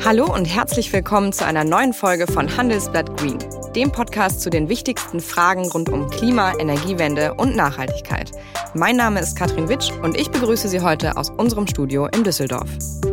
Hallo und herzlich willkommen zu einer neuen Folge von Handelsblatt Green, dem Podcast zu den wichtigsten Fragen rund um Klima, Energiewende und Nachhaltigkeit. Mein Name ist Katrin Witsch und ich begrüße Sie heute aus unserem Studio in Düsseldorf.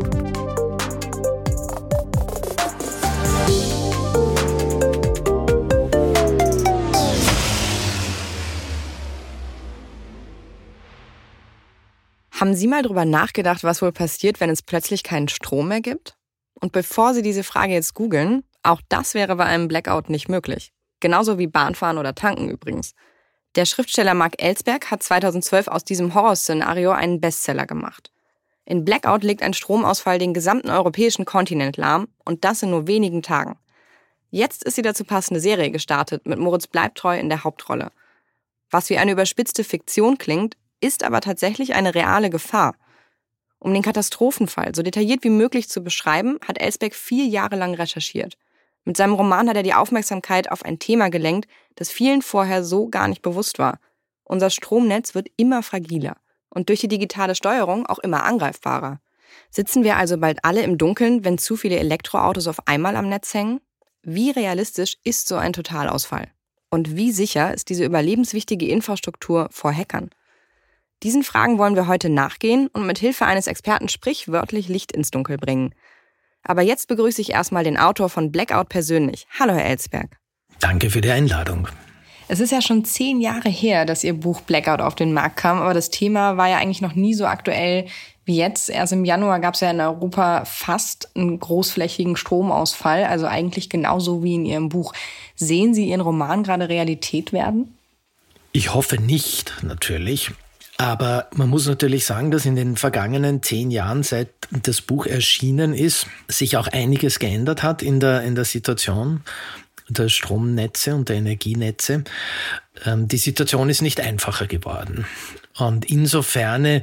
Haben Sie mal drüber nachgedacht, was wohl passiert, wenn es plötzlich keinen Strom mehr gibt? Und bevor Sie diese Frage jetzt googeln, auch das wäre bei einem Blackout nicht möglich. Genauso wie Bahnfahren oder Tanken übrigens. Der Schriftsteller Mark Ellsberg hat 2012 aus diesem Horrorszenario einen Bestseller gemacht. In Blackout legt ein Stromausfall den gesamten europäischen Kontinent lahm und das in nur wenigen Tagen. Jetzt ist die dazu passende Serie gestartet mit Moritz Bleibtreu in der Hauptrolle. Was wie eine überspitzte Fiktion klingt, ist aber tatsächlich eine reale Gefahr. Um den Katastrophenfall so detailliert wie möglich zu beschreiben, hat Ellsberg 4 Jahre lang recherchiert. Mit seinem Roman hat er die Aufmerksamkeit auf ein Thema gelenkt, das vielen vorher so gar nicht bewusst war. Unser Stromnetz wird immer fragiler und durch die digitale Steuerung auch immer angreifbarer. Sitzen wir also bald alle im Dunkeln, wenn zu viele Elektroautos auf einmal am Netz hängen? Wie realistisch ist so ein Totalausfall? Und wie sicher ist diese überlebenswichtige Infrastruktur vor Hackern? Diesen Fragen wollen wir heute nachgehen und mit Hilfe eines Experten sprichwörtlich Licht ins Dunkel bringen. Aber jetzt begrüße ich erstmal den Autor von Blackout persönlich. Hallo, Herr Ellsberg. Danke für die Einladung. Es ist ja schon 10 Jahre her, dass Ihr Buch Blackout auf den Markt kam, aber das Thema war ja eigentlich noch nie so aktuell wie jetzt. Erst im Januar gab es ja in Europa fast einen großflächigen Stromausfall, also eigentlich genauso wie in Ihrem Buch. Sehen Sie Ihren Roman gerade Realität werden? Ich hoffe nicht, natürlich. Aber man muss natürlich sagen, dass in den vergangenen 10 Jahren, seit das Buch erschienen ist, sich auch einiges geändert hat in der Situation der Stromnetze und der Energienetze. Die Situation ist nicht einfacher geworden. Und insofern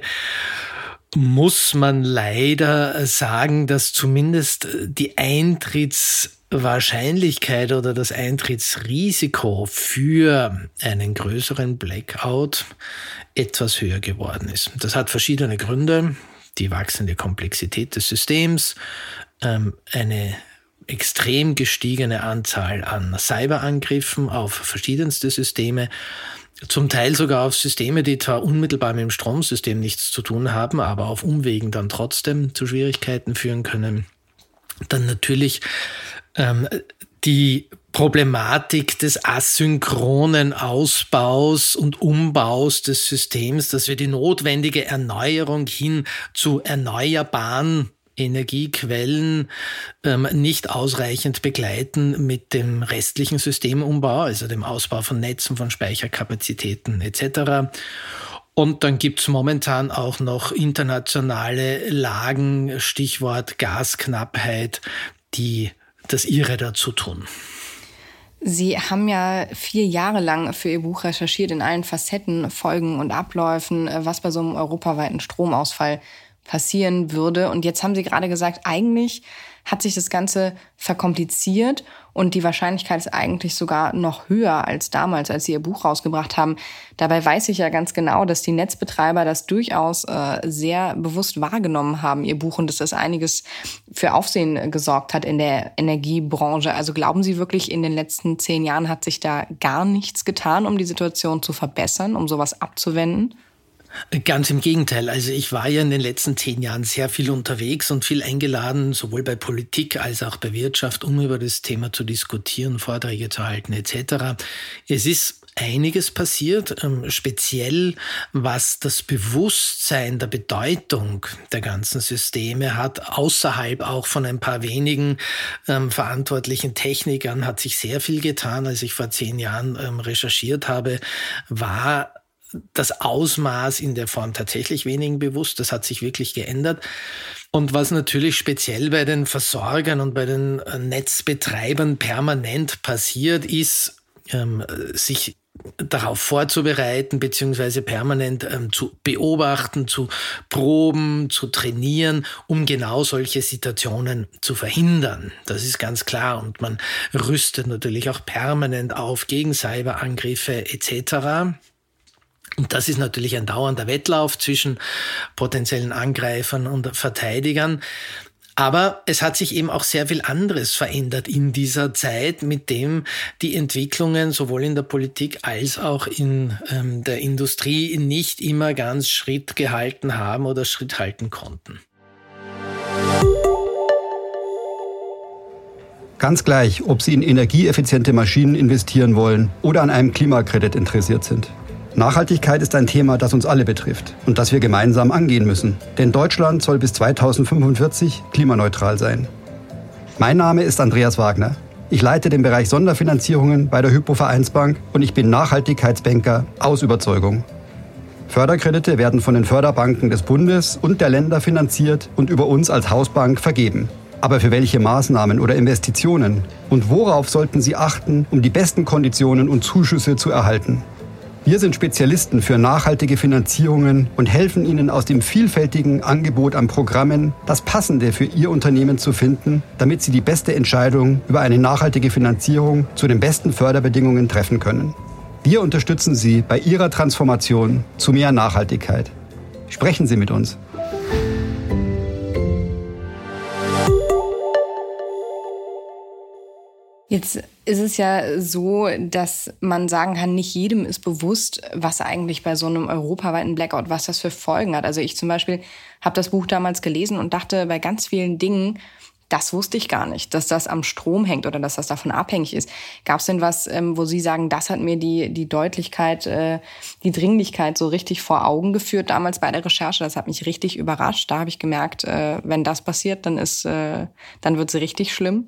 muss man leider sagen, dass zumindest die Eintrittswahrscheinlichkeit oder das Eintrittsrisiko für einen größeren Blackout etwas höher geworden ist. Das hat verschiedene Gründe. Die wachsende Komplexität des Systems, eine extrem gestiegene Anzahl an Cyberangriffen auf verschiedenste Systeme, zum Teil sogar auf Systeme, die zwar unmittelbar mit dem Stromsystem nichts zu tun haben, aber auf Umwegen dann trotzdem zu Schwierigkeiten führen können. Dann natürlich die Problematik des asynchronen Ausbaus und Umbaus des Systems, dass wir die notwendige Erneuerung hin zu erneuerbaren Energiequellen nicht ausreichend begleiten mit dem restlichen Systemumbau, also dem Ausbau von Netzen, von Speicherkapazitäten etc. Und dann gibt's momentan auch noch internationale Lagen, Stichwort Gasknappheit, die das ihre dazu tun. Sie haben ja 4 Jahre lang für Ihr Buch recherchiert in allen Facetten, Folgen und Abläufen, was bei so einem europaweiten Stromausfall passieren würde. Und jetzt haben Sie gerade gesagt, eigentlich hat sich das Ganze verkompliziert und die Wahrscheinlichkeit ist eigentlich sogar noch höher als damals, als Sie Ihr Buch rausgebracht haben. Dabei weiß ich ja ganz genau, dass die Netzbetreiber das durchaus sehr bewusst wahrgenommen haben, Ihr Buch, und dass das einiges für Aufsehen gesorgt hat in der Energiebranche. Also glauben Sie wirklich, in den letzten 10 Jahren hat sich da gar nichts getan, um die Situation zu verbessern, um sowas abzuwenden? Ganz im Gegenteil. Also ich war ja in den letzten 10 Jahren sehr viel unterwegs und viel eingeladen, sowohl bei Politik als auch bei Wirtschaft, um über das Thema zu diskutieren, Vorträge zu halten etc. Es ist einiges passiert, speziell was das Bewusstsein der Bedeutung der ganzen Systeme hat, außerhalb auch von ein paar wenigen verantwortlichen Technikern hat sich sehr viel getan. Als ich vor 10 Jahren recherchiert habe, war das Ausmaß in der Form tatsächlich wenigen bewusst. Das hat sich wirklich geändert. Und was natürlich speziell bei den Versorgern und bei den Netzbetreibern permanent passiert, ist, sich darauf vorzubereiten, beziehungsweise permanent zu beobachten, zu proben, zu trainieren, um genau solche Situationen zu verhindern. Das ist ganz klar. Und man rüstet natürlich auch permanent auf gegen Cyberangriffe etc. Und das ist natürlich ein dauernder Wettlauf zwischen potenziellen Angreifern und Verteidigern. Aber es hat sich eben auch sehr viel anderes verändert in dieser Zeit, mit dem die Entwicklungen sowohl in der Politik als auch in der Industrie nicht immer ganz Schritt gehalten haben oder Schritt halten konnten. Ganz gleich, ob Sie in energieeffiziente Maschinen investieren wollen oder an einem Klimakredit interessiert sind. Nachhaltigkeit ist ein Thema, das uns alle betrifft und das wir gemeinsam angehen müssen. Denn Deutschland soll bis 2045 klimaneutral sein. Mein Name ist Andreas Wagner. Ich leite den Bereich Sonderfinanzierungen bei der Hypo-Vereinsbank und ich bin Nachhaltigkeitsbanker aus Überzeugung. Förderkredite werden von den Förderbanken des Bundes und der Länder finanziert und über uns als Hausbank vergeben. Aber für welche Maßnahmen oder Investitionen? Und worauf sollten Sie achten, um die besten Konditionen und Zuschüsse zu erhalten? Wir sind Spezialisten für nachhaltige Finanzierungen und helfen Ihnen aus dem vielfältigen Angebot an Programmen das Passende für Ihr Unternehmen zu finden, damit Sie die beste Entscheidung über eine nachhaltige Finanzierung zu den besten Förderbedingungen treffen können. Wir unterstützen Sie bei Ihrer Transformation zu mehr Nachhaltigkeit. Sprechen Sie mit uns. Jetzt ist es ja so, dass man sagen kann, nicht jedem ist bewusst, was eigentlich bei so einem europaweiten Blackout, was das für Folgen hat. Also ich zum Beispiel habe das Buch damals gelesen und dachte bei ganz vielen Dingen, das wusste ich gar nicht, dass das am Strom hängt oder dass das davon abhängig ist. Gab es denn was, wo Sie sagen, das hat mir die Deutlichkeit, die Dringlichkeit so richtig vor Augen geführt damals bei der Recherche? Das hat mich richtig überrascht. Da habe ich gemerkt, wenn das passiert, dann wird es richtig schlimm.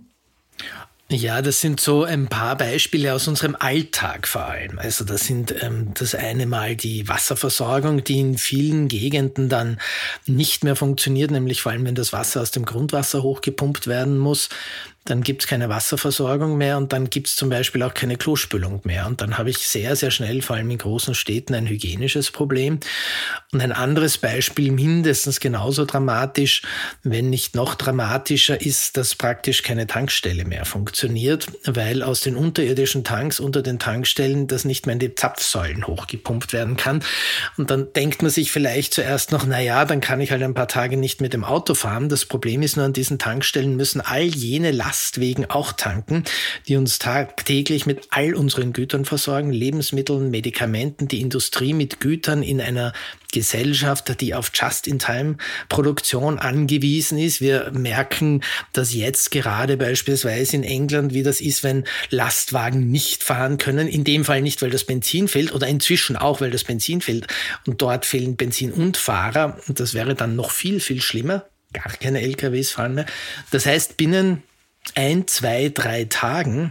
Ja, das sind so ein paar Beispiele aus unserem Alltag vor allem. Also das sind das eine Mal die Wasserversorgung, die in vielen Gegenden dann nicht mehr funktioniert, nämlich vor allem, wenn das Wasser aus dem Grundwasser hochgepumpt werden muss. Dann gibt's keine Wasserversorgung mehr und dann gibt's zum Beispiel auch keine Klospülung mehr. Und dann habe ich sehr, sehr schnell, vor allem in großen Städten, ein hygienisches Problem. Und ein anderes Beispiel, mindestens genauso dramatisch, wenn nicht noch dramatischer, ist, dass praktisch keine Tankstelle mehr funktioniert, weil aus den unterirdischen Tanks unter den Tankstellen das nicht mehr in die Zapfsäulen hochgepumpt werden kann. Und dann denkt man sich vielleicht zuerst noch, dann kann ich halt ein paar Tage nicht mit dem Auto fahren. Das Problem ist nur, an diesen Tankstellen müssen all jene Lastwagen auch tanken, die uns tagtäglich mit all unseren Gütern versorgen, Lebensmitteln, Medikamenten, die Industrie mit Gütern in einer Gesellschaft, die auf Just-in-Time-Produktion angewiesen ist. Wir merken, dass jetzt gerade beispielsweise in England, wie das ist, wenn Lastwagen nicht fahren können. In dem Fall nicht, weil das Benzin fehlt oder inzwischen auch, weil das Benzin fehlt. Und dort fehlen Benzin und Fahrer. Und das wäre dann noch viel, viel schlimmer. Gar keine LKWs fahren mehr. Das heißt, binnen 1, 2, 3 Tagen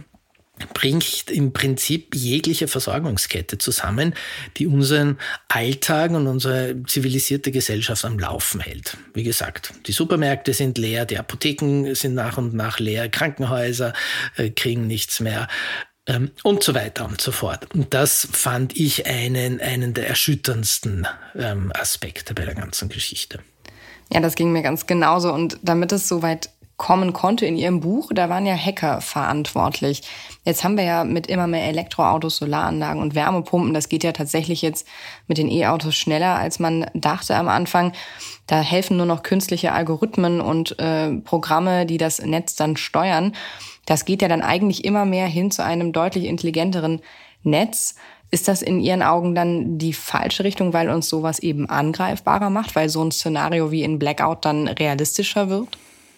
bringt im Prinzip jegliche Versorgungskette zusammen, die unseren Alltag und unsere zivilisierte Gesellschaft am Laufen hält. Wie gesagt, die Supermärkte sind leer, die Apotheken sind nach und nach leer, Krankenhäuser kriegen nichts mehr und so weiter und so fort. Und das fand ich einen der erschütterndsten Aspekte bei der ganzen Geschichte. Ja, das ging mir ganz genauso. Und damit es soweit kommen konnte in Ihrem Buch, da waren ja Hacker verantwortlich. Jetzt haben wir ja mit immer mehr Elektroautos, Solaranlagen und Wärmepumpen. Das geht ja tatsächlich jetzt mit den E-Autos schneller, als man dachte am Anfang. Da helfen nur noch künstliche Algorithmen und Programme, die das Netz dann steuern. Das geht ja dann eigentlich immer mehr hin zu einem deutlich intelligenteren Netz. Ist das in Ihren Augen dann die falsche Richtung, weil uns sowas eben angreifbarer macht, weil so ein Szenario wie in Blackout dann realistischer wird?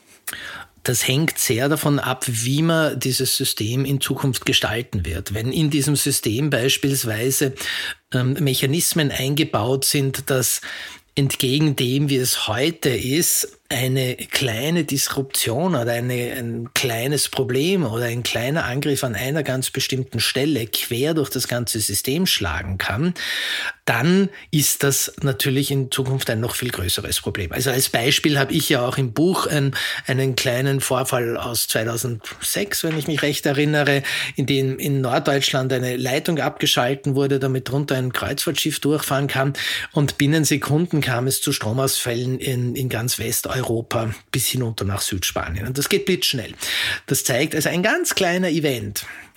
Das hängt sehr davon ab, wie man dieses System in Zukunft gestalten wird. Wenn in diesem System beispielsweise Mechanismen eingebaut sind, dass entgegen dem, wie es heute ist, eine kleine Disruption oder ein kleines Problem oder ein kleiner Angriff an einer ganz bestimmten Stelle quer durch das ganze System schlagen kann, dann ist das natürlich in Zukunft ein noch viel größeres Problem. Also als Beispiel habe ich ja auch im Buch einen kleinen Vorfall aus 2006, wenn ich mich recht erinnere, in dem in Norddeutschland eine Leitung abgeschalten wurde, damit drunter ein Kreuzfahrtschiff durchfahren kann und binnen Sekunden kam es zu Stromausfällen in ganz Westeuropa bis hinunter nach Südspanien. Und das geht blitzschnell. Das zeigt also ein ganz kleiner Event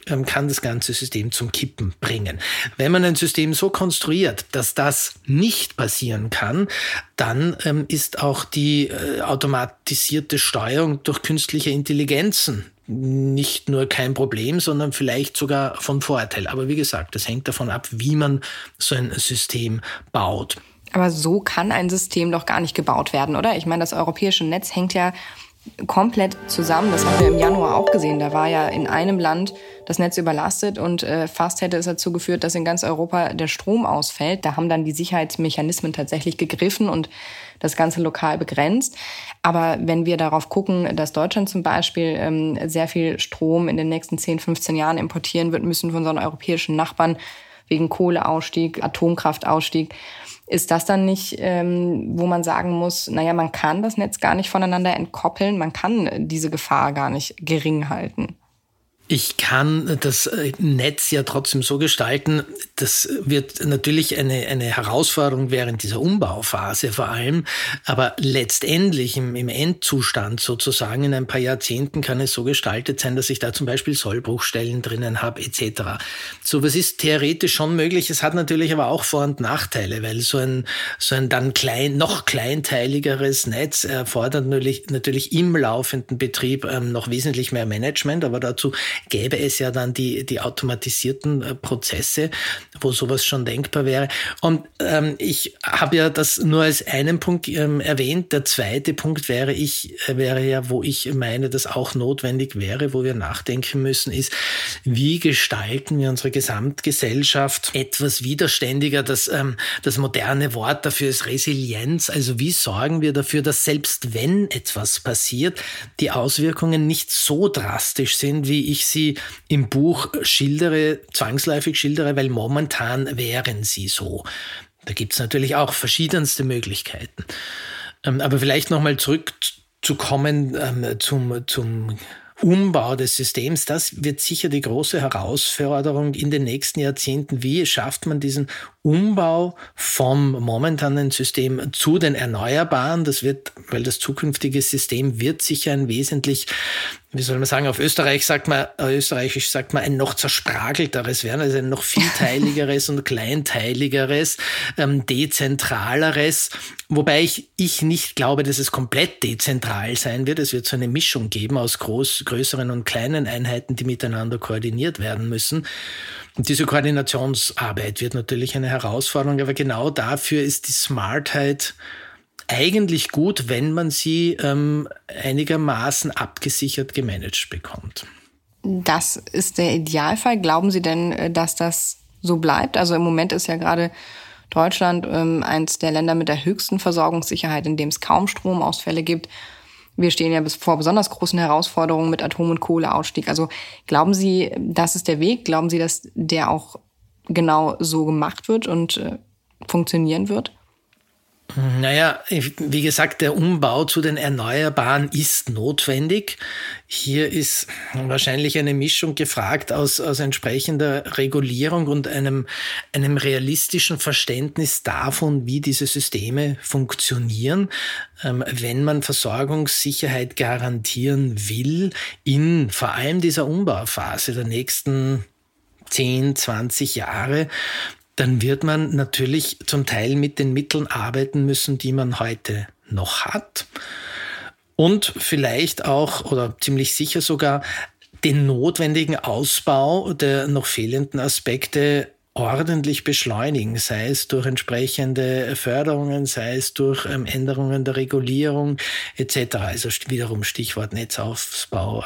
kann das ganze System zum Kippen bringen. Wenn man ein System so konstruiert, dass das nicht passieren kann, dann ist auch die automatisierte Steuerung durch künstliche Intelligenzen nicht nur kein Problem, sondern vielleicht sogar von Vorteil. Aber wie gesagt, das hängt davon ab, wie man so ein System baut. Aber so kann ein System doch gar nicht gebaut werden, oder? Ich meine, das europäische Netz hängt ja komplett zusammen. Das haben wir im Januar auch gesehen. Da war ja in einem Land das Netz überlastet und fast hätte es dazu geführt, dass in ganz Europa der Strom ausfällt. Da haben dann die Sicherheitsmechanismen tatsächlich gegriffen und das Ganze lokal begrenzt. Aber wenn wir darauf gucken, dass Deutschland zum Beispiel sehr viel Strom in den nächsten 10, 15 Jahren importieren wird müssen von unseren europäischen Nachbarn wegen Kohleausstieg, Atomkraftausstieg, ist das dann nicht, wo man sagen muss, naja, man kann das Netz gar nicht voneinander entkoppeln, man kann diese Gefahr gar nicht gering halten? Ich kann das Netz ja trotzdem so gestalten, das wird natürlich eine Herausforderung während dieser Umbauphase vor allem, aber letztendlich im Endzustand sozusagen in ein paar Jahrzehnten kann es so gestaltet sein, dass ich da zum Beispiel Sollbruchstellen drinnen habe etc. So was ist theoretisch schon möglich, es hat natürlich aber auch Vor- und Nachteile, weil so ein dann noch kleinteiligeres Netz erfordert natürlich im laufenden Betrieb noch wesentlich mehr Management, aber dazu gäbe es ja dann die automatisierten Prozesse, wo sowas schon denkbar wäre. Und ich habe ja das nur als einen Punkt erwähnt. Der zweite Punkt wäre ja, wo ich meine, dass auch notwendig wäre, wo wir nachdenken müssen, ist, wie gestalten wir unsere Gesamtgesellschaft etwas widerständiger? Das moderne Wort dafür ist Resilienz. Also wie sorgen wir dafür, dass selbst wenn etwas passiert, die Auswirkungen nicht so drastisch sind, wie ich sie im Buch zwangsläufig schildere, weil momentan wären sie so. Da gibt es natürlich auch verschiedenste Möglichkeiten. Aber vielleicht nochmal zurückzukommen zum Umbau des Systems, das wird sicher die große Herausforderung in den nächsten Jahrzehnten. Wie schafft man diesen Umbau vom momentanen System zu den Erneuerbaren? Weil das zukünftige System wird sicher ein wesentlich, wie soll man sagen, auf österreichisch sagt man ein noch zerspragelteres werden, also ein noch vielteiligeres und kleinteiligeres, dezentraleres, wobei ich nicht glaube, dass es komplett dezentral sein wird. Es wird so eine Mischung geben aus größeren und kleinen Einheiten, die miteinander koordiniert werden müssen. Und diese Koordinationsarbeit wird natürlich eine Herausforderung, aber genau dafür ist die Smartheit eigentlich gut, wenn man sie einigermaßen abgesichert gemanagt bekommt. Das ist der Idealfall. Glauben Sie denn, dass das so bleibt? Also im Moment ist ja gerade Deutschland eins der Länder mit der höchsten Versorgungssicherheit, in dem es kaum Stromausfälle gibt. Wir stehen ja vor besonders großen Herausforderungen mit Atom- und Kohleausstieg. Also glauben Sie, das ist der Weg? Glauben Sie, dass der auch genau so gemacht wird und funktionieren wird? Naja, wie gesagt, der Umbau zu den Erneuerbaren ist notwendig. Hier ist wahrscheinlich eine Mischung gefragt aus entsprechender Regulierung und einem realistischen Verständnis davon, wie diese Systeme funktionieren. Wenn man Versorgungssicherheit garantieren will, in vor allem dieser Umbauphase der nächsten 10, 20 Jahre, dann wird man natürlich zum Teil mit den Mitteln arbeiten müssen, die man heute noch hat. Und vielleicht auch, oder ziemlich sicher sogar, den notwendigen Ausbau der noch fehlenden Aspekte ordentlich beschleunigen, sei es durch entsprechende Förderungen, sei es durch Änderungen der Regulierung etc. Also wiederum Stichwort Netzausbau,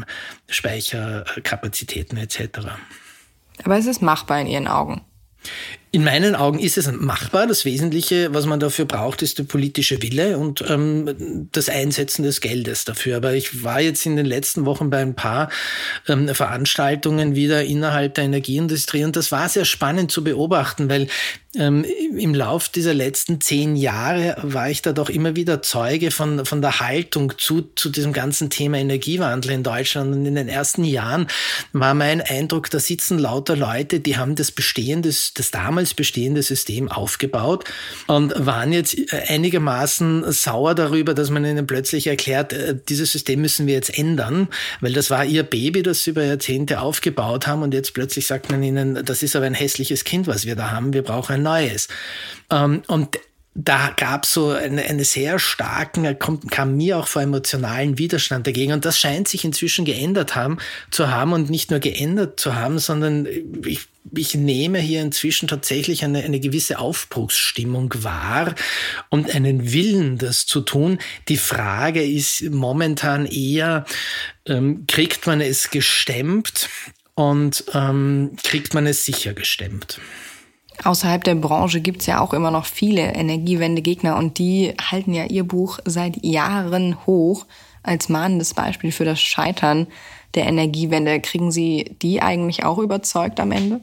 Speicherkapazitäten etc. Aber es ist machbar in Ihren Augen? In meinen Augen ist es machbar. Das Wesentliche, was man dafür braucht, ist der politische Wille und das Einsetzen des Geldes dafür. Aber ich war jetzt in den letzten Wochen bei ein paar Veranstaltungen wieder innerhalb der Energieindustrie und das war sehr spannend zu beobachten, weil im Lauf dieser letzten 10 Jahre war ich da doch immer wieder Zeuge von der Haltung zu diesem ganzen Thema Energiewandel in Deutschland. Und in den ersten Jahren war mein Eindruck, da sitzen lauter Leute, die haben das damals bestehende System aufgebaut und waren jetzt einigermaßen sauer darüber, dass man ihnen plötzlich erklärt, dieses System müssen wir jetzt ändern, weil das war ihr Baby, das sie über Jahrzehnte aufgebaut haben, und jetzt plötzlich sagt man ihnen, das ist aber ein hässliches Kind, was wir da haben, wir brauchen ein neues. Und da gab es so eine sehr starken, kam mir auch vor, emotionalen Widerstand dagegen. Und das scheint sich inzwischen geändert zu haben und nicht nur geändert zu haben, sondern ich nehme hier inzwischen tatsächlich eine gewisse Aufbruchsstimmung wahr und einen Willen, das zu tun. Die Frage ist momentan eher, kriegt man es gestemmt und kriegt man es sicher gestemmt? Außerhalb der Branche gibt's ja auch immer noch viele Energiewende-Gegner, und die halten ja Ihr Buch seit Jahren hoch als mahnendes Beispiel für das Scheitern der Energiewende. Kriegen Sie die eigentlich auch überzeugt am Ende?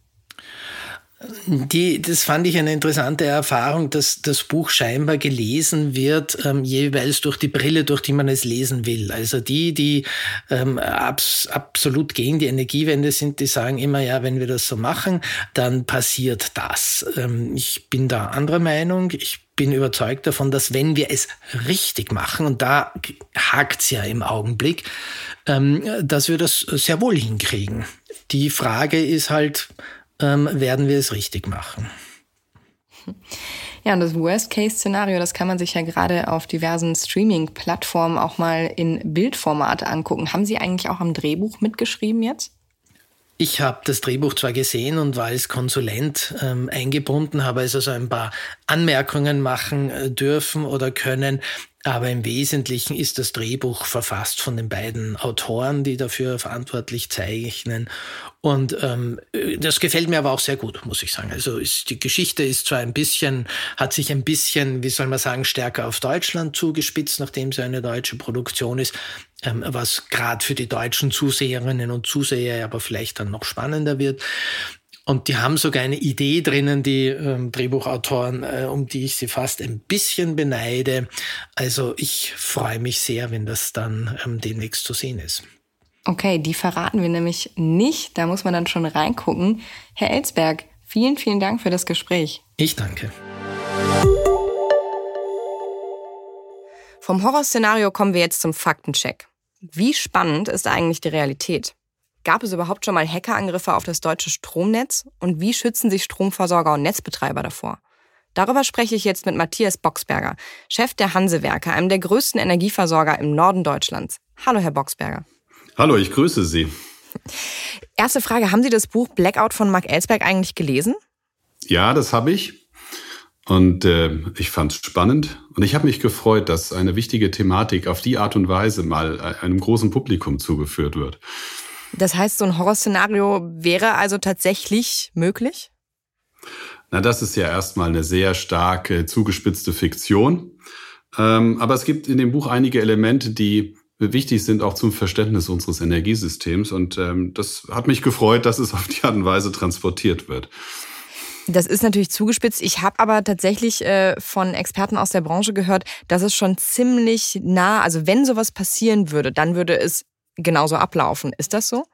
Das fand ich eine interessante Erfahrung, dass das Buch scheinbar gelesen wird, jeweils durch die Brille, durch die man es lesen will. Also die absolut gegen die Energiewende sind, die sagen immer, ja, wenn wir das so machen, dann passiert das. Ich bin da anderer Meinung. Ich bin überzeugt davon, dass wenn wir es richtig machen, und da hakt's ja im Augenblick, dass wir das sehr wohl hinkriegen. Die Frage ist halt, werden wir es richtig machen. Ja, und das Worst-Case-Szenario, das kann man sich ja gerade auf diversen Streaming-Plattformen auch mal in Bildformat angucken. Haben Sie eigentlich auch am Drehbuch mitgeschrieben jetzt? Ich habe das Drehbuch zwar gesehen und war als Konsulent eingebunden, habe also so ein paar Anmerkungen machen dürfen oder können, aber im Wesentlichen ist das Drehbuch verfasst von den beiden Autoren, die dafür verantwortlich zeichnen. Und das gefällt mir aber auch sehr gut, muss ich sagen. Also die Geschichte ist zwar hat sich ein bisschen, wie soll man sagen, stärker auf Deutschland zugespitzt, nachdem sie eine deutsche Produktion ist, was gerade für die deutschen Zuseherinnen und Zuseher aber vielleicht dann noch spannender wird. Und die haben sogar eine Idee drinnen, die Drehbuchautoren, um die ich sie fast ein bisschen beneide. Also ich freue mich sehr, wenn das dann demnächst zu sehen ist. Okay, die verraten wir nämlich nicht. Da muss man dann schon reingucken. Herr Ellsberg, vielen, vielen Dank für das Gespräch. Ich danke. Vom Horrorszenario kommen wir jetzt zum Faktencheck. Wie spannend ist eigentlich die Realität? Gab es überhaupt schon mal Hackerangriffe auf das deutsche Stromnetz? Und wie schützen sich Stromversorger und Netzbetreiber davor? Darüber spreche ich jetzt mit Matthias Boxberger, Chef der Hanse-Werke, einem der größten Energieversorger im Norden Deutschlands. Hallo, Herr Boxberger. Hallo, ich grüße Sie. Erste Frage, haben Sie das Buch Blackout von Mark Ellsberg eigentlich gelesen? Ja, das habe ich. Und ich fand es spannend. Und ich habe mich gefreut, dass eine wichtige Thematik auf die Art und Weise mal einem großen Publikum zugeführt wird. Das heißt, so ein Horrorszenario wäre also tatsächlich möglich? Na, das ist ja erstmal eine sehr stark zugespitzte Fiktion. Aber es gibt in dem Buch einige Elemente, die wichtig sind auch zum Verständnis unseres Energiesystems. Und das hat mich gefreut, dass es auf die Art und Weise transportiert wird. Das ist natürlich zugespitzt. Ich habe aber tatsächlich von Experten aus der Branche gehört, dass es schon ziemlich nah, also wenn sowas passieren würde, dann würde es genauso ablaufen. Ist das so?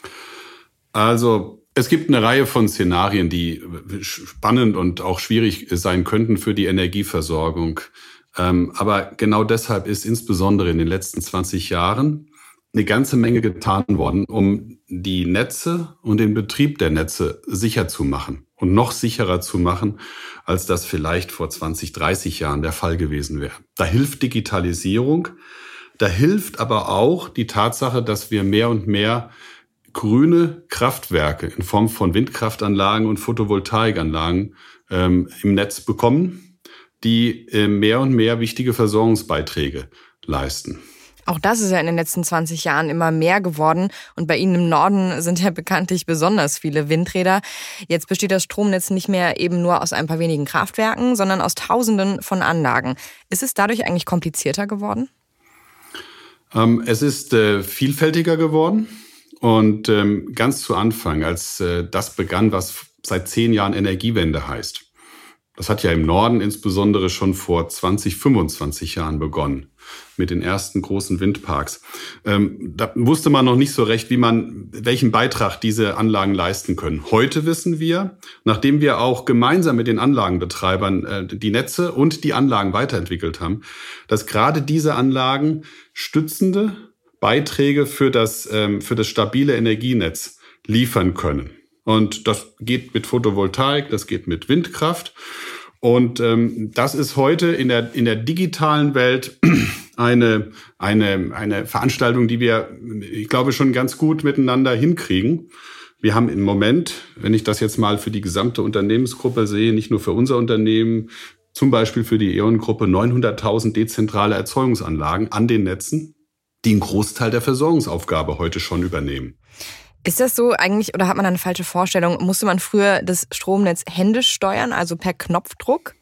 Also es gibt eine Reihe von Szenarien, die spannend und auch schwierig sein könnten für die Energieversorgung. Aber genau deshalb ist insbesondere in den letzten 20 Jahren eine ganze Menge getan worden, um die Netze und den Betrieb der Netze sicher zu machen und noch sicherer zu machen, als das vielleicht vor 20, 30 Jahren der Fall gewesen wäre. Da hilft Digitalisierung. Da hilft aber auch die Tatsache, dass wir mehr und mehr grüne Kraftwerke in Form von Windkraftanlagen und Photovoltaikanlagen im Netz bekommen, die mehr und mehr wichtige Versorgungsbeiträge leisten. Auch das ist ja in den letzten 20 Jahren immer mehr geworden. Und bei Ihnen im Norden sind ja bekanntlich besonders viele Windräder. Jetzt besteht das Stromnetz nicht mehr eben nur aus ein paar wenigen Kraftwerken, sondern aus Tausenden von Anlagen. Ist es dadurch eigentlich komplizierter geworden? Es ist vielfältiger geworden. Und ganz zu Anfang, als das begann, was seit 10 Jahren Energiewende heißt, Das hat ja im Norden insbesondere schon vor 20, 25 Jahren begonnen mit den ersten großen Windparks. Da wusste man noch nicht so recht, welchen Beitrag diese Anlagen leisten können. Heute wissen wir, nachdem wir auch gemeinsam mit den Anlagenbetreibern die Netze und die Anlagen weiterentwickelt haben, dass gerade diese Anlagen stützende Beiträge für das stabile Energienetz liefern können. Und das geht mit Photovoltaik, das geht mit Windkraft. Und das ist heute in der digitalen Welt eine Veranstaltung, die wir, ich glaube, schon ganz gut miteinander hinkriegen. Wir haben im Moment, wenn ich das jetzt mal für die gesamte Unternehmensgruppe sehe, nicht nur für unser Unternehmen, zum Beispiel für die E.ON-Gruppe 900.000 dezentrale Erzeugungsanlagen an den Netzen, die einen Großteil der Versorgungsaufgabe heute schon übernehmen. Ist das so eigentlich, oder hat man eine falsche Vorstellung? Musste man früher das Stromnetz händisch steuern, also per Knopfdruck?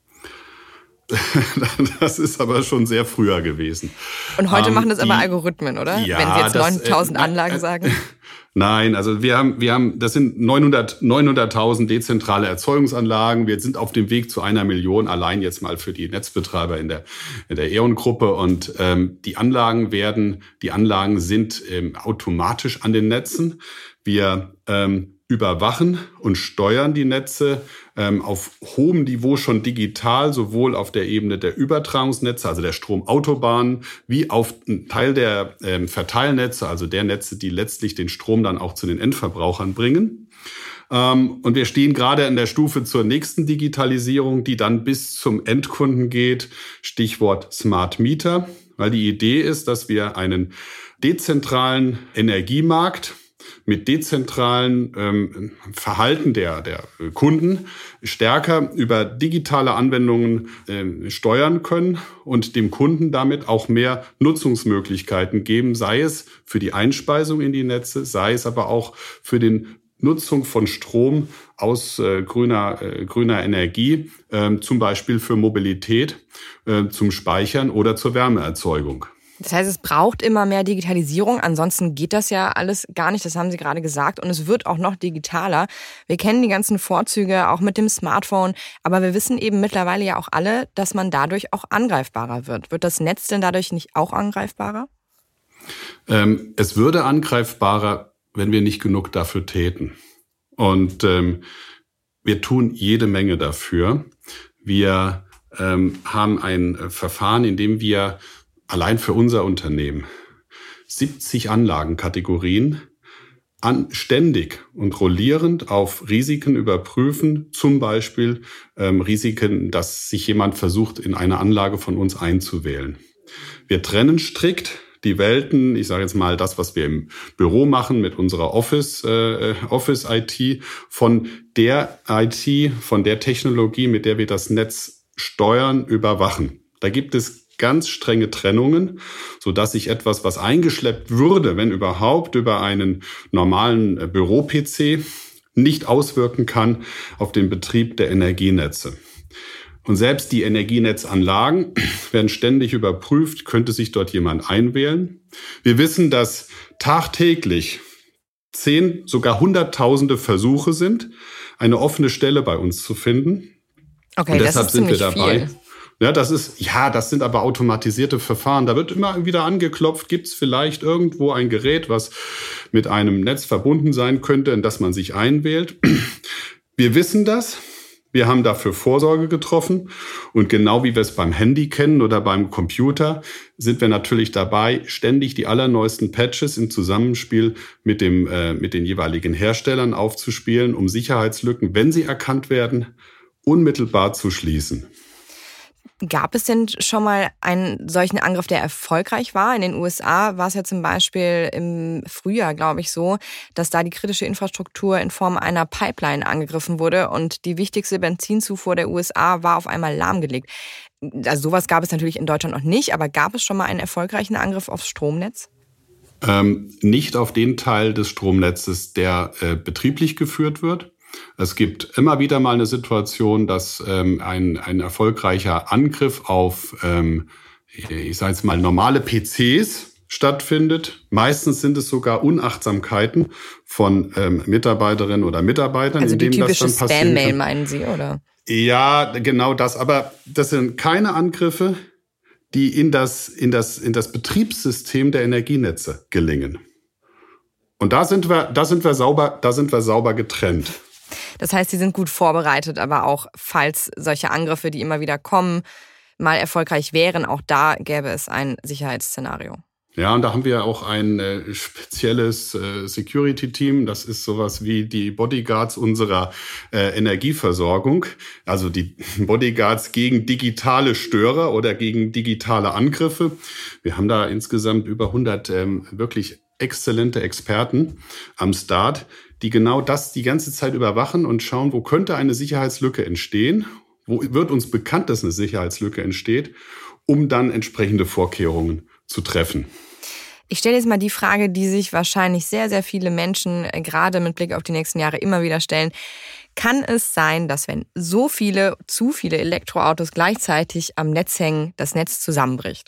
Das ist aber schon sehr früher gewesen. Und heute machen das aber Algorithmen, oder? Ja, wenn Sie jetzt 9.000 Anlagen sagen. Nein, also wir haben, das sind 900.000 dezentrale Erzeugungsanlagen. Wir sind auf dem Weg zu 1 Million, allein jetzt mal für die Netzbetreiber in der E.ON-Gruppe. Und die Anlagen sind automatisch an den Netzen. Wir überwachen und steuern die Netze auf hohem Niveau schon digital, sowohl auf der Ebene der Übertragungsnetze, also der Stromautobahnen, wie auf einen Teil der Verteilnetze, also der Netze, die letztlich den Strom dann auch zu den Endverbrauchern bringen. Und wir stehen gerade an der Stufe zur nächsten Digitalisierung, die dann bis zum Endkunden geht. Stichwort Smart Meter, weil die Idee ist, dass wir einen dezentralen Energiemarkt mit dezentralen Verhalten der Kunden stärker über digitale Anwendungen steuern können und dem Kunden damit auch mehr Nutzungsmöglichkeiten geben, sei es für die Einspeisung in die Netze, sei es aber auch für die Nutzung von Strom aus grüner Energie, zum Beispiel für Mobilität, zum Speichern oder zur Wärmeerzeugung. Das heißt, es braucht immer mehr Digitalisierung, ansonsten geht das ja alles gar nicht, das haben Sie gerade gesagt, und es wird auch noch digitaler. Wir kennen die ganzen Vorzüge auch mit dem Smartphone, aber wir wissen eben mittlerweile ja auch alle, dass man dadurch auch angreifbarer wird. Wird das Netz denn dadurch nicht auch angreifbarer? Es würde angreifbarer, wenn wir nicht genug dafür täten. Und wir tun jede Menge dafür. Wir haben ein Verfahren, in dem wir allein für unser Unternehmen 70 Anlagenkategorien ständig und rollierend auf Risiken überprüfen, zum Beispiel Risiken, dass sich jemand versucht, in eine Anlage von uns einzuwählen. Wir trennen strikt die Welten, ich sage jetzt mal das, was wir im Büro machen mit unserer Office-IT, von der IT, von der Technologie, mit der wir das Netz steuern, überwachen. Da gibt es ganz strenge Trennungen, sodass sich etwas, was eingeschleppt würde, wenn überhaupt, über einen normalen Büro-PC, nicht auswirken kann auf den Betrieb der Energienetze. Und selbst die Energienetzanlagen werden ständig überprüft, könnte sich dort jemand einwählen. Wir wissen, dass tagtäglich 10, sogar Hunderttausende Versuche sind, eine offene Stelle bei uns zu finden. Okay, und deshalb sind wir dabei. Viel. Das sind aber automatisierte Verfahren. Da wird immer wieder angeklopft, gibt es vielleicht irgendwo ein Gerät, was mit einem Netz verbunden sein könnte, in das man sich einwählt. Wir wissen das. Wir haben dafür Vorsorge getroffen. Und genau wie wir es beim Handy kennen oder beim Computer, sind wir natürlich dabei, ständig die allerneuesten Patches im Zusammenspiel mit den jeweiligen Herstellern aufzuspielen, um Sicherheitslücken, wenn sie erkannt werden, unmittelbar zu schließen. Gab es denn schon mal einen solchen Angriff, der erfolgreich war? In den USA war es ja zum Beispiel im Frühjahr, glaube ich, so, dass da die kritische Infrastruktur in Form einer Pipeline angegriffen wurde und die wichtigste Benzinzufuhr der USA war auf einmal lahmgelegt. Also sowas gab es natürlich in Deutschland noch nicht, aber gab es schon mal einen erfolgreichen Angriff aufs Stromnetz? Nicht auf den Teil des Stromnetzes, der betrieblich geführt wird. Es gibt immer wieder mal eine Situation, dass ein erfolgreicher Angriff auf, ich sage jetzt mal, normale PCs stattfindet. Meistens sind es sogar Unachtsamkeiten von Mitarbeiterinnen oder Mitarbeitern, also in denen das dann passieren kann. Also die typische Spam-Mail meinen Sie, oder? Ja, genau das. Aber das sind keine Angriffe, die in das Betriebssystem der Energienetze gelingen. Und da sind wir sauber getrennt. Das heißt, Sie sind gut vorbereitet, aber auch falls solche Angriffe, die immer wieder kommen, mal erfolgreich wären, auch da gäbe es ein Sicherheitsszenario. Ja, und da haben wir auch ein spezielles Security-Team. Das ist sowas wie die Bodyguards unserer Energieversorgung. Also die Bodyguards gegen digitale Störer oder gegen digitale Angriffe. Wir haben da insgesamt über 100 wirklich exzellente Experten am Start, die genau das die ganze Zeit überwachen und schauen, wo könnte eine Sicherheitslücke entstehen, wo wird uns bekannt, dass eine Sicherheitslücke entsteht, um dann entsprechende Vorkehrungen zu treffen. Ich stelle jetzt mal die Frage, die sich wahrscheinlich sehr, sehr viele Menschen gerade mit Blick auf die nächsten Jahre immer wieder stellen. Kann es sein, dass wenn zu viele Elektroautos gleichzeitig am Netz hängen, das Netz zusammenbricht?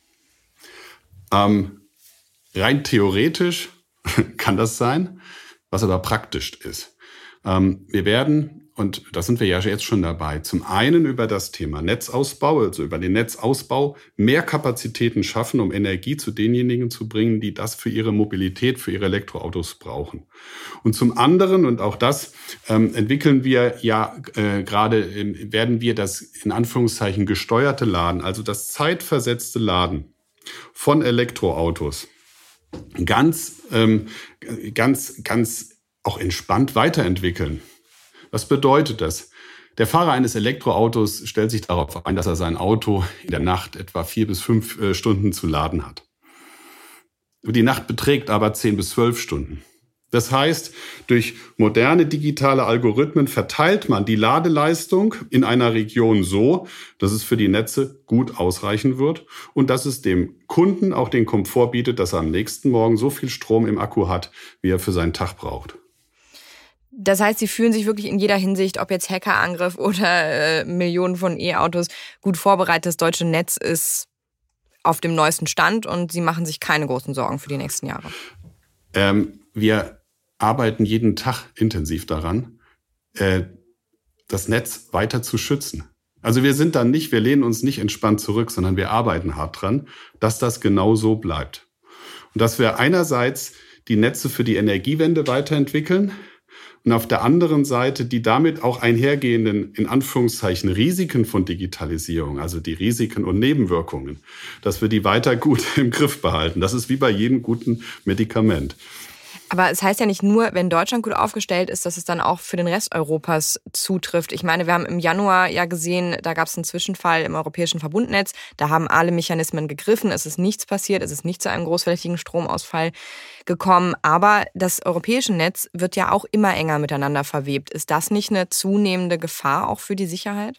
Rein theoretisch kann das sein, was aber praktisch ist. Wir werden, und da sind wir ja jetzt schon dabei, zum einen über das Thema Netzausbau, also über den Netzausbau, mehr Kapazitäten schaffen, um Energie zu denjenigen zu bringen, die das für ihre Mobilität, für ihre Elektroautos brauchen. Und zum anderen, und auch das entwickeln wir ja werden wir das in Anführungszeichen gesteuerte Laden, also das zeitversetzte Laden von Elektroautos, ganz auch entspannt weiterentwickeln. Was bedeutet das? Der Fahrer eines Elektroautos stellt sich darauf ein, dass er sein Auto in der Nacht etwa 4 bis 5 Stunden zu laden hat. Die Nacht beträgt aber 10 bis 12 Stunden. Das heißt, durch moderne digitale Algorithmen verteilt man die Ladeleistung in einer Region so, dass es für die Netze gut ausreichen wird und dass es dem Kunden auch den Komfort bietet, dass er am nächsten Morgen so viel Strom im Akku hat, wie er für seinen Tag braucht. Das heißt, Sie fühlen sich wirklich in jeder Hinsicht, ob jetzt Hackerangriff oder Millionen von E-Autos, gut vorbereitet. Das deutsche Netz ist auf dem neuesten Stand und Sie machen sich keine großen Sorgen für die nächsten Jahre. Wir arbeiten jeden Tag intensiv daran, das Netz weiter zu schützen. Also wir lehnen uns nicht entspannt zurück, sondern wir arbeiten hart dran, dass das genau so bleibt. Und dass wir einerseits die Netze für die Energiewende weiterentwickeln und auf der anderen Seite die damit auch einhergehenden, in Anführungszeichen, Risiken von Digitalisierung, also die Risiken und Nebenwirkungen, dass wir die weiter gut im Griff behalten. Das ist wie bei jedem guten Medikament. Aber es heißt ja nicht nur, wenn Deutschland gut aufgestellt ist, dass es dann auch für den Rest Europas zutrifft. Ich meine, wir haben im Januar ja gesehen, da gab es einen Zwischenfall im europäischen Verbundnetz. Da haben alle Mechanismen gegriffen. Es ist nichts passiert. Es ist nicht zu einem großflächigen Stromausfall gekommen. Aber das europäische Netz wird ja auch immer enger miteinander verwebt. Ist das nicht eine zunehmende Gefahr auch für die Sicherheit?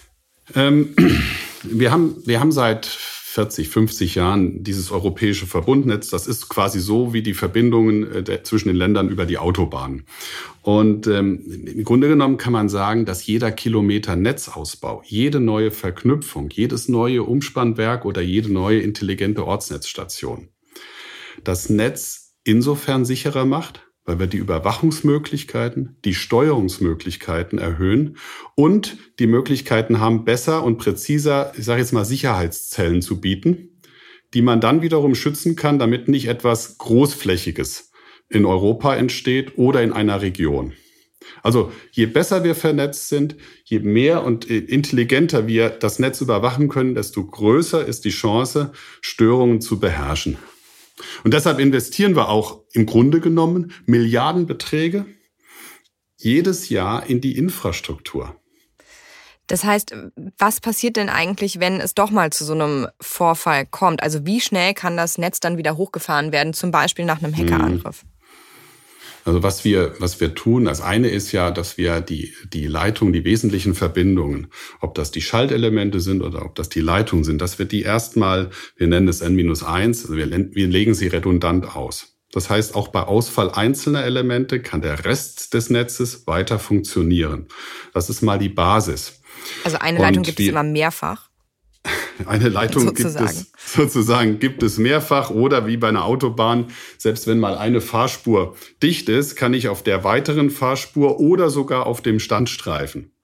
Wir haben seit 40, 50 Jahren dieses europäische Verbundnetz. Das ist quasi so wie die Verbindungen zwischen den Ländern über die Autobahn. Und im Grunde genommen kann man sagen, dass jeder Kilometer Netzausbau, jede neue Verknüpfung, jedes neue Umspannwerk oder jede neue intelligente Ortsnetzstation das Netz insofern sicherer macht, weil wir die Überwachungsmöglichkeiten, die Steuerungsmöglichkeiten erhöhen und die Möglichkeiten haben, besser und präziser, ich sage jetzt mal, Sicherheitszellen zu bieten, die man dann wiederum schützen kann, damit nicht etwas Großflächiges in Europa entsteht oder in einer Region. Also je besser wir vernetzt sind, je mehr und intelligenter wir das Netz überwachen können, desto größer ist die Chance, Störungen zu beherrschen. Und deshalb investieren wir auch im Grunde genommen Milliardenbeträge jedes Jahr in die Infrastruktur. Das heißt, was passiert denn eigentlich, wenn es doch mal zu so einem Vorfall kommt? Also wie schnell kann das Netz dann wieder hochgefahren werden, zum Beispiel nach einem Hackerangriff? Also was wir tun, das eine ist ja, dass wir die Leitung, die wesentlichen Verbindungen, ob das die Schaltelemente sind oder ob das die Leitungen sind, dass wir die erstmal, wir nennen es N-1, also wir legen sie redundant aus. Das heißt, auch bei Ausfall einzelner Elemente kann der Rest des Netzes weiter funktionieren. Das ist mal die Basis. Also eine Leitung gibt es immer mehrfach? Eine Leitung gibt es mehrfach oder wie bei einer Autobahn, selbst wenn mal eine Fahrspur dicht ist, kann ich auf der weiteren Fahrspur oder sogar auf dem Standstreifen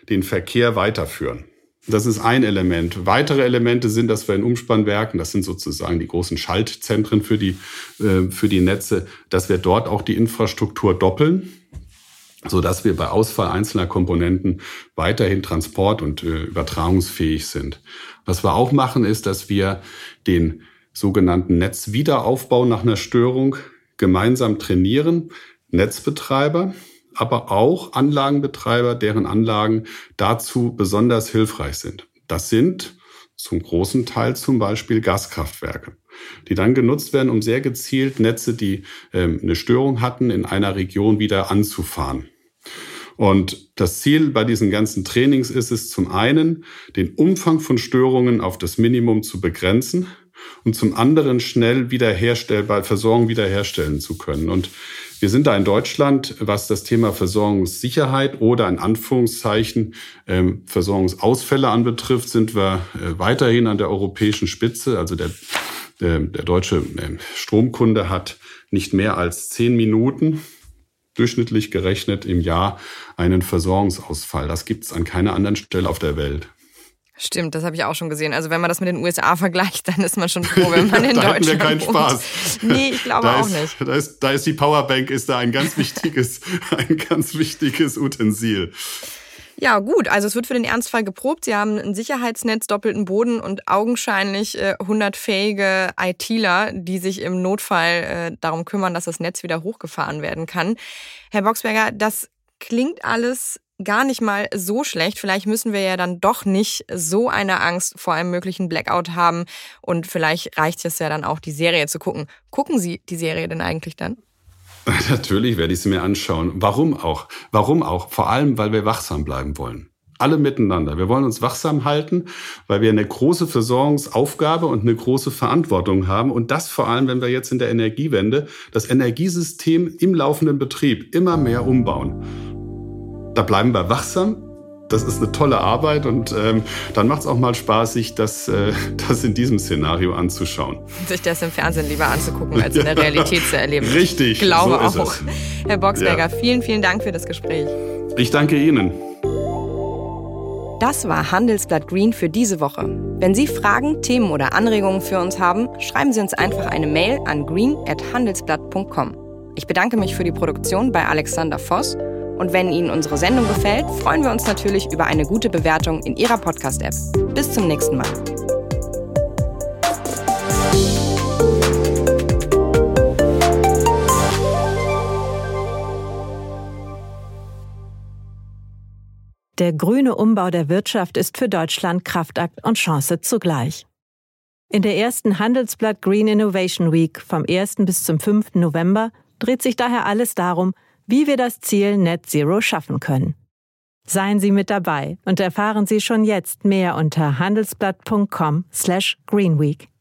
den Verkehr weiterführen. Das ist ein Element. Weitere Elemente sind, dass wir in Umspannwerken, das sind sozusagen die großen Schaltzentren für die Netze, dass wir dort auch die Infrastruktur doppeln, sodass wir bei Ausfall einzelner Komponenten weiterhin transport- und übertragungsfähig sind. Was wir auch machen, ist, dass wir den sogenannten Netzwiederaufbau nach einer Störung gemeinsam trainieren, Netzbetreiber, aber auch Anlagenbetreiber, deren Anlagen dazu besonders hilfreich sind. Das sind zum großen Teil zum Beispiel Gaskraftwerke, die dann genutzt werden, um sehr gezielt Netze, die eine Störung hatten, in einer Region wieder anzufahren. Und das Ziel bei diesen ganzen Trainings ist es zum einen, den Umfang von Störungen auf das Minimum zu begrenzen und zum anderen schnell Versorgung wiederherstellen zu können. Und wir sind da in Deutschland, was das Thema Versorgungssicherheit oder in Anführungszeichen Versorgungsausfälle anbetrifft, sind wir weiterhin an der europäischen Spitze. Also der deutsche Stromkunde hat nicht mehr als 10 Minuten durchschnittlich gerechnet im Jahr einen Versorgungsausfall. Das gibt es an keiner anderen Stelle auf der Welt. Stimmt, das habe ich auch schon gesehen. Also wenn man das mit den USA vergleicht, dann ist man schon froh, wenn man in da Deutschland hätten wir keinen wohnt. Spaß. Nee, ich glaube auch nicht. Da ist die Powerbank ein ganz wichtiges Utensil. Ja gut, also es wird für den Ernstfall geprobt. Sie haben ein Sicherheitsnetz, doppelten Boden und augenscheinlich 100 fähige ITler, die sich im Notfall darum kümmern, dass das Netz wieder hochgefahren werden kann. Herr Boxberger, das klingt alles gar nicht mal so schlecht. Vielleicht müssen wir ja dann doch nicht so eine Angst vor einem möglichen Blackout haben und vielleicht reicht es ja dann auch, die Serie zu gucken. Gucken Sie die Serie denn eigentlich dann? Natürlich werde ich sie mir anschauen. Warum auch? Vor allem, weil wir wachsam bleiben wollen. Alle miteinander. Wir wollen uns wachsam halten, weil wir eine große Versorgungsaufgabe und eine große Verantwortung haben. Und das vor allem, wenn wir jetzt in der Energiewende das Energiesystem im laufenden Betrieb immer mehr umbauen. Da bleiben wir wachsam. Das ist eine tolle Arbeit und dann macht es auch mal Spaß, sich das in diesem Szenario anzuschauen. Sich das im Fernsehen lieber anzugucken, als in der Realität zu erleben. Richtig, ich glaube so auch. Herr Boxberger, vielen, vielen Dank für das Gespräch. Ich danke Ihnen. Das war Handelsblatt Green für diese Woche. Wenn Sie Fragen, Themen oder Anregungen für uns haben, schreiben Sie uns einfach eine Mail an green@handelsblatt.com. Ich bedanke mich für die Produktion bei Alexander Voss. Und wenn Ihnen unsere Sendung gefällt, freuen wir uns natürlich über eine gute Bewertung in Ihrer Podcast-App. Bis zum nächsten Mal. Der grüne Umbau der Wirtschaft ist für Deutschland Kraftakt und Chance zugleich. In der ersten Handelsblatt Green Innovation Week vom 1. bis zum 5. November dreht sich daher alles darum, wie wir das Ziel Net Zero schaffen können. Seien Sie mit dabei und erfahren Sie schon jetzt mehr unter handelsblatt.com/greenweek.